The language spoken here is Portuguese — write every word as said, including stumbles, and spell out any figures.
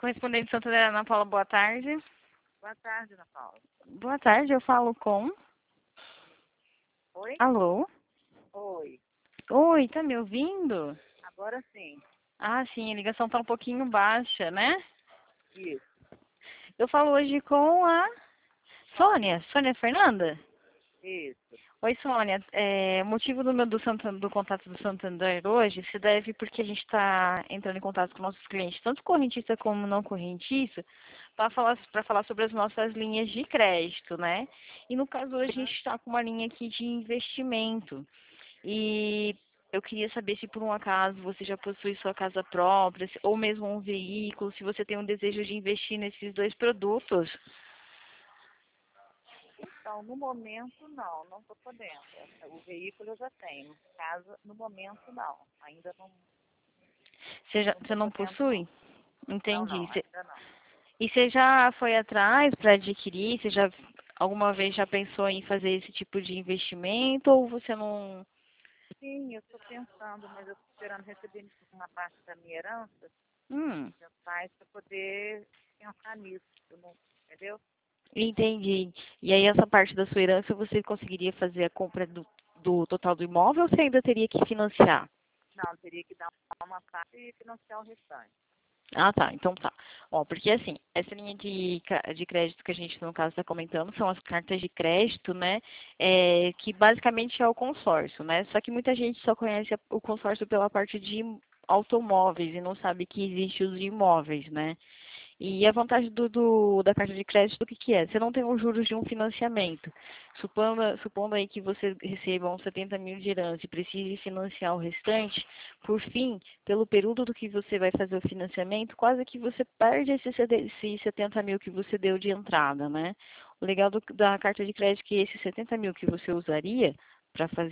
Correspondente Santander, Ana Paula, boa tarde. Boa tarde, Ana Paula. Boa tarde, eu falo com... Oi? Alô? Oi. Oi, tá me ouvindo? Agora sim. Ah, sim, a ligação tá um pouquinho baixa, né? Isso. Eu falo hoje com a Sônia, Sônia. Sônia Fernanda? Isso. Oi, Sônia. É, o motivo do meu do, Santan- do contato do Santander hoje se deve porque a gente está entrando em contato com nossos clientes, tanto correntista como não correntista, para falar, para falar sobre as nossas linhas de crédito, né? E no caso hoje a Uhum. gente está com uma linha aqui de investimento. E eu queria saber se por um acaso você já possui sua casa própria, se- ou mesmo um veículo, se você tem um desejo de investir nesses dois produtos. Então, no momento, não. Não estou podendo. O veículo eu já tenho. Casa, no momento, não. Ainda não Você, já, não você estou não podendo, não. possui? Não, Entendi. não. Você- Ainda não. E você já foi atrás para adquirir? Você já alguma vez já pensou em fazer esse tipo de investimento ou você não? Sim, eu estou pensando, mas eu estou esperando receber uma parte da minha herança, Hum, meus pais, para poder pensar nisso. Eu não, entendeu? entendi. E aí essa parte da sua herança você conseguiria fazer a compra do, do total do imóvel ou você ainda teria que financiar? Não, teria que dar uma parte e financiar o restante. Ah, tá. Então tá. Ó, porque assim, essa linha de, ca- de crédito que a gente, no caso, está comentando são as cartas de crédito, né? É, que basicamente é o consórcio, né? Só que muita gente só conhece a- o consórcio pela parte de automóveis e não sabe que existe os de imóveis, né? E a vantagem do, do- da carta de crédito, o que, que é? Você não tem os juros de um financiamento. Supondo, supondo aí que você receba uns setenta mil de herança e precise financiar o restante, por fim, pelo período do que você vai fazer o financiamento, quase que você perde esses setenta mil que você deu de entrada, né? O legal do- da carta de crédito é que esses setenta mil que você usaria para fazer